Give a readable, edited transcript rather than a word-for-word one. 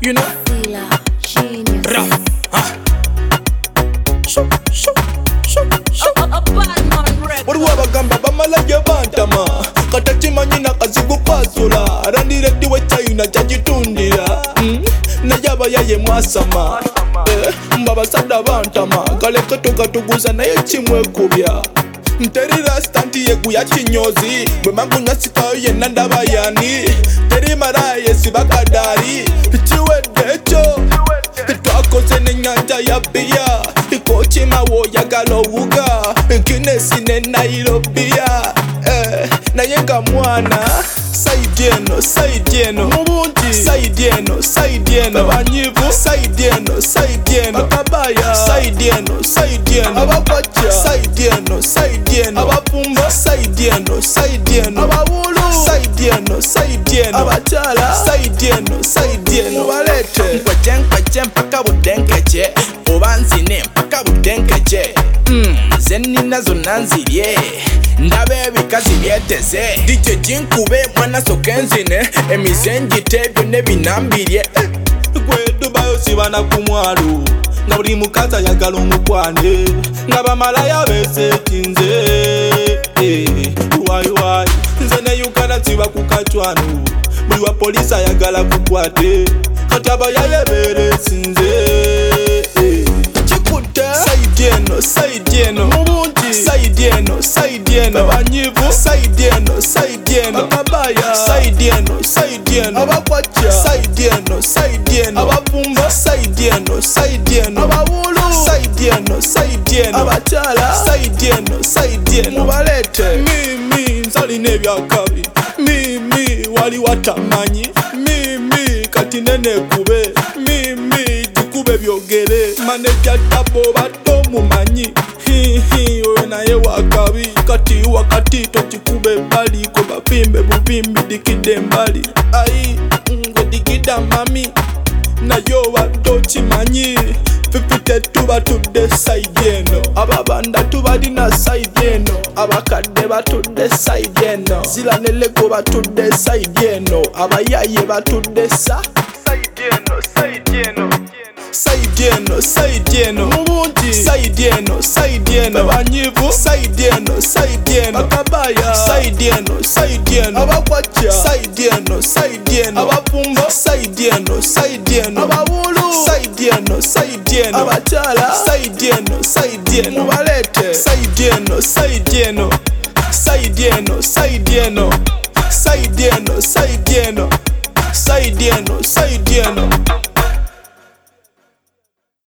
you know. Genius. Rap, Shoo, shoo, shoo, shoo. A bad man record. Waliwo abagamba bamala gye bantama kata kimanyi nakazigu kwasula arandireddi we China kyagitundira naye abayaye mwasama mbabasadde bantama galeke tugatuguza naye kimwekubya nteri rasita nti yeguya kinyozi bwe magunywa sikayo yenna ndaba yani teri maraye sibakadari kiwedde ekyo twakoze n'ennyanja ya bbiya ikokima woyagala owuga Guinness ne Nairobiya naye nga mwana saidi eno mubungi saidi eno abanyivu saidi eno akabaya saidi eno abakwajja saidi eno abavumba saidi eno abawulu saidi eno abakyala saidi eno balete nkweje mpaka budenkeje oba nzine mpaka budenkeje ze nnina zonna nzirye ndaba ebikazi byeteze dijje ginkube mwana soke nzine emize njite byonna binambirye gwe dubayo sibana ku mwalo nga buli mukazi ayagala omukwane nga bamalaya besekinze wayiwayi nze ne Uganda siba ku kacwano buli wa polisi ayagala kukwate kati abayaye beresinze kikutte saidi eno mubungi saidi eno abanyivu saidi eno akabaya saidi eno abakwajja saidi eno abavumba saidi eno abawulu saidi eno abakyala saidi eno balete mimi nzalina ebyakabi mimi wali watamanyi mimi kati nenekube mimi jikube byogere maneja tabo bato mumanyi oyo naye wakabi kati wakati tokikube bali ko bapimbe bupimbi dikide mbali ayi ngedikida mami nayo bato kimanyi fifite tuba tudde saidi eno ababanda tubalina saidi eno abakadde batudde saidi eno zila ne lego batudde saidi eno abayaye batudde saidi eno mubungi saidi eno abanyivu saidi eno akabaya saidi eno abakwajja saidi eno abavumba saidi eno abawulu saidi eno abakyala saidi eno balete saidi eno